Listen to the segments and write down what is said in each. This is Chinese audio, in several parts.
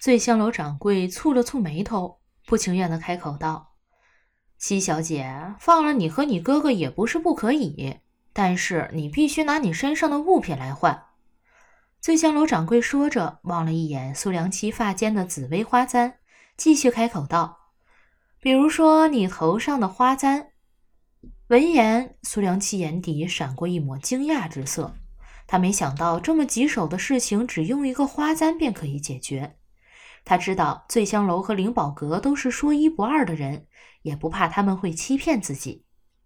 醉香楼掌柜蹙了蹙眉头，不情愿地开口道：七小姐，放了你和你哥哥也不是不可以，但是你必须拿你身上的物品来换。醉香楼掌柜说着，望了一眼苏良七发间的紫薇花簪，继续开口道：比如说你头上的花簪。闻言，苏良七眼底闪过一抹惊讶之色，他没想到这么棘手的事情只用一个花簪便可以解决。他知道醉香楼和灵宝阁都是说一不二的人，也不怕他们会欺骗自己。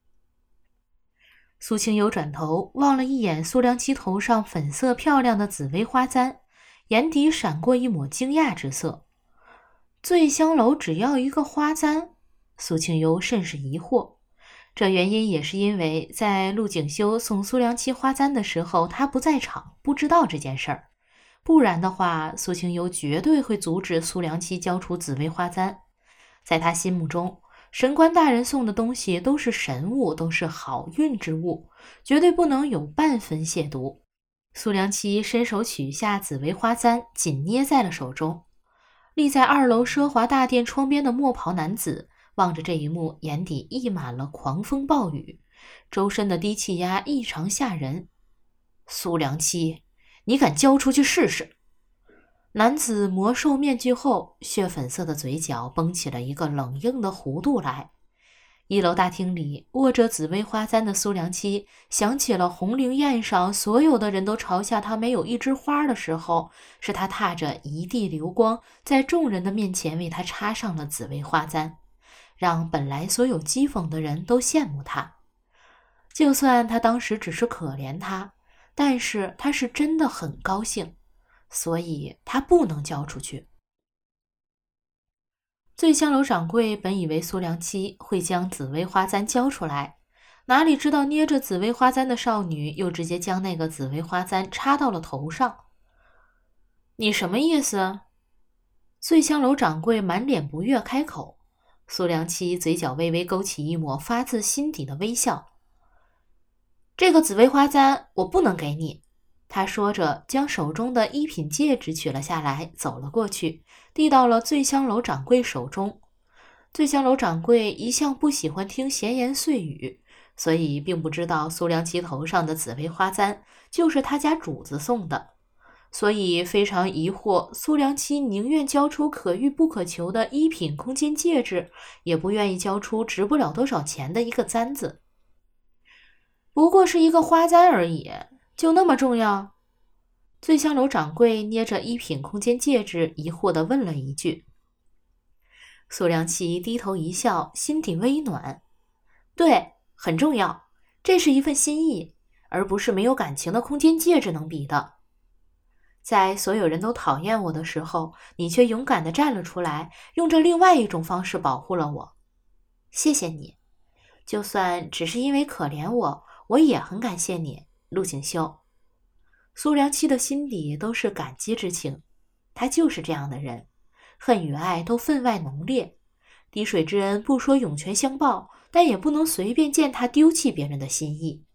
苏清幽转头望了一眼苏良七头上粉色漂亮的紫薇花簪，眼底闪过一抹惊讶之色。醉香楼只要一个花簪，苏清幽甚是疑惑。这原因也是因为在陆景修送苏良七花簪的时候，他不在场，不知道这件事儿。不然的话，苏清幽绝对会阻止苏良七交出紫薇花簪。在他心目中，神官大人送的东西都是神物，都是好运之物，绝对不能有半分亵渎。苏良七伸手取下紫薇花簪，紧捏在了手中。立在2楼奢华大殿窗边的墨袍男子望着这一幕，眼底溢满了狂风暴雨，周身的低气压异常吓人。苏良七，你敢交出去试试？男子魔兽面具后，血粉色的嘴角绷起了一个冷硬的弧度来。1楼大厅里，握着紫薇花簪的苏良七想起了红灵宴上所有的人都嘲笑他没有一枝花的时候，是他踏着一地流光，在众人的面前为他插上了紫薇花簪，让本来所有讥讽的人都羡慕他。就算他当时只是可怜他，但是他是真的很高兴，所以他不能交出去。醉香楼掌柜本以为苏良七会将紫薇花簪交出来，哪里知道捏着紫薇花簪的少女又直接将那个紫薇花簪插到了头上。你什么意思？醉香楼掌柜满脸不悦开口。苏良七嘴角微微勾起一抹发自心底的微笑。这个紫薇花簪我不能给你。他说着，将手中的一品戒指取了下来，走了过去，递到了醉香楼掌柜手中。醉香楼掌柜一向不喜欢听闲言碎语，所以并不知道苏良七头上的紫薇花簪就是他家主子送的，所以非常疑惑苏良七宁愿交出可遇不可求的一品空间戒指，也不愿意交出值不了多少钱的一个簪子。不过是一个花簪而已，就那么重要？醉香楼掌柜捏着一品空间戒指，疑惑地问了一句。苏良七低头一笑，心底微暖。对，很重要，这是一份心意，而不是没有感情的空间戒指能比的。在所有人都讨厌我的时候，你却勇敢地站了出来，用着另外一种方式保护了我。谢谢你，就算只是因为可怜我，我也很感谢你，陆景修。苏良七的心底都是感激之情，他就是这样的人，恨与爱都分外浓烈。滴水之恩不说涌泉相报，但也不能随便践踏丢弃别人的心意。